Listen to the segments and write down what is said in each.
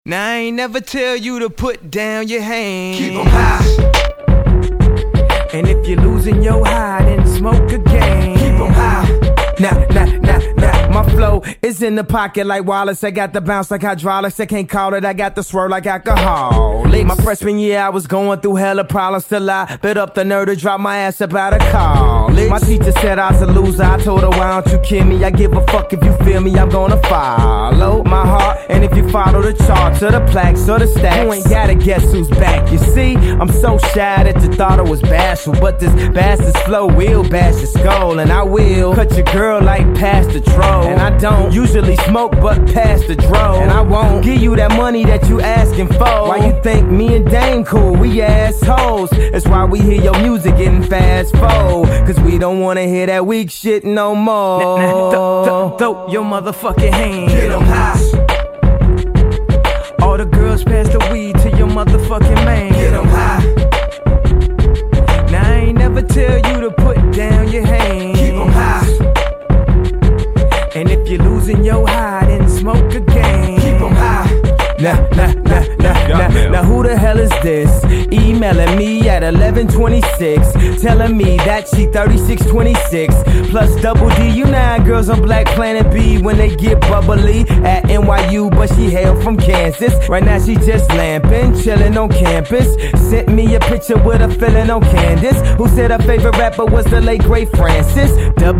Now I ain't never tell you to put down your hands. Keep 'em high. And if you're losing your high, then smoke again. Keep 'em high. Nah, my flow is in the pocket like Wallace. I got the bounce like hydraulics. I can't call it, I got the swirl like alcohol. My freshman year, I was going through hella problems. Still I bit up the nerve to drop my ass about a college. My teacher said I was a loser. I told her, why don't you kill me? I give a fuck if you feel me, I'm gonna follow my heart. And if you follow the charts or the plaques or the stacks, you ain't gotta guess who's back. You see, I'm so shy that you thought I was bashful, but this bastard's flow will bash your skull. And I will cut your girl like past the troll. And I don't usually smoke but past the dro. And I won't give you that money that you asking for. Why you think me and Dame cool? We assholes. That's why we hear your music getting fast forward, cause we don't wanna hear that weak shit no more. Throw your motherfucking hands. Get 'em high. All the girls pass the weed to your motherfucking man. Get 'em high. Now I ain't never tell you to put down your hands. Keep 'em high. And if you're losing your high, then smoke again. Keep 'em high. Now who the hell is this? Emailing me at 11:26, telling me that she 3626 plus double D. You know how girls on Black Planet B when they get bubbly at NYU, but she hail from Kansas. Right now she just lamping, chilling on campus. Sent me a picture with a feeling on Candace, who said her favorite rapper was the late great Francis.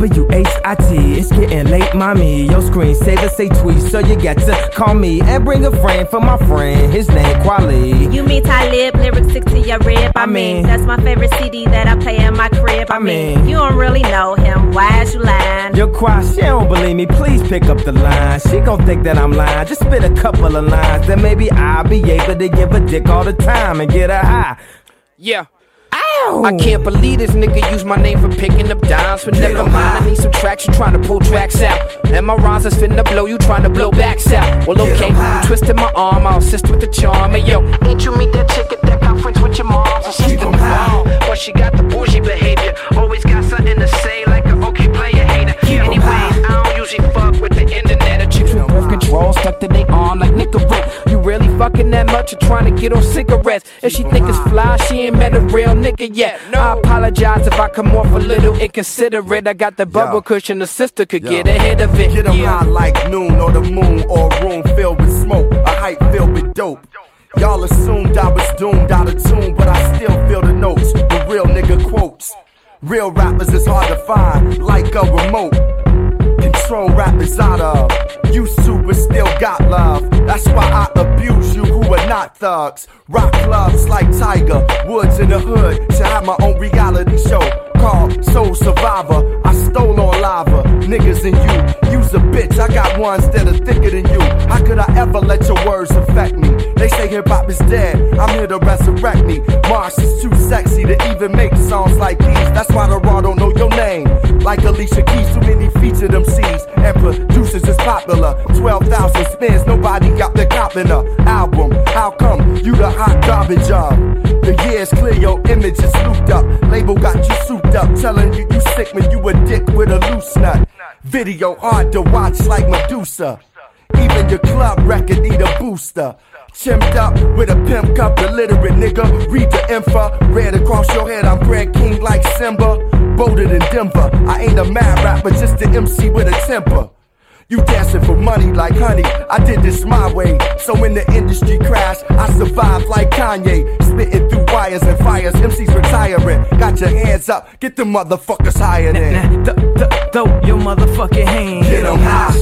WHIT, it's getting late, mommy. Your screensaver say tweet, so you got to call me and bring a friend for my friend. His name Kweli. You mean Talib, lyrics stick to your rib. I mean, that's my favorite CD that I play in my crib. I mean, you don't really know him. Why is you lying? Yo, Kwa, she don't believe me. Please pick up the line. She gon' think that I'm lying. Just spit a couple of lines, then maybe I'll be able to give a dick all the time and get her high. Yeah. Ow. I can't believe this nigga used my name for picking up dimes. But never mind, I need some traction, trying to pull tracks out. And my rhymes is finna blow, you trying to blow backs out. Well, okay, you twisted my arm, I'll assist with the charm. Hey, yo, ain't you meet that chick at that conference with your moms and sister? But she got the bougie behavior, always got something to say like an okay player hater. Anyways, I don't usually fuck with the internet. A chicks with birth control stuck to their arm like Nicorette. You really fucking that much or trying to get on cigarettes? If she think it's fly, she ain't met a real nigga yet. I apologize if I come off a little inconsiderate. I got the bubble cushion, the sister could get ahead of it. Get 'em high like noon or the moon, or a room filled with smoke, a hype filled with dope. Y'all assumed I was doomed out of tune, but I still feel the notes, the real nigga quotes. Real rappers is hard to find, like a remote. Control rappers out of, used to but still got love. That's why I abuse you who are not thugs. Rock clubs like Tiger Woods in the hood. Should have my own reality show called Soul Survivor. I stole on lava, niggas and you. You's a bitch, I got ones that are thicker than you. How could I ever let your words affect me? They say hip hop is dead, I'm here to resurrect me. Marsh is too sexy to even make songs like these. That's why the raw don't know your name. Like Alicia Keys, too many featured MCs and producers is popular. 12,000 spins, nobody got the cop in a album. How come you the hot garbage of? The years clear, your image is looped up. Label got you souped up, telling you you sick when you a dick with a loose nut. Video hard to watch like Medusa. Even your club record need a booster. Chimped up with a pimp cup, illiterate nigga. Read the info, red across your head. I'm Brad King like Simba. Bolted in Denver. I ain't a mad rapper, just an MC with a temper. You dancing for money like honey, I did this my way. So when the industry crashed, I survived like Kanye. Spitting through wires and fires, MCs retiring. Got your hands up, get the motherfuckers higher than. Throw your motherfucking hands. Get 'em high,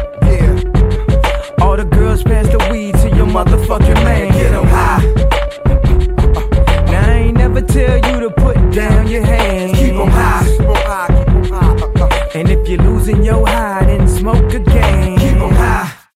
yeah. All the girls pass the weed to your motherfucking man. Get 'em high. Now I ain't never tell you to put down your hands. Keep 'em high, keep 'em high, keep 'em high. And if you're losing your high, then smoke again.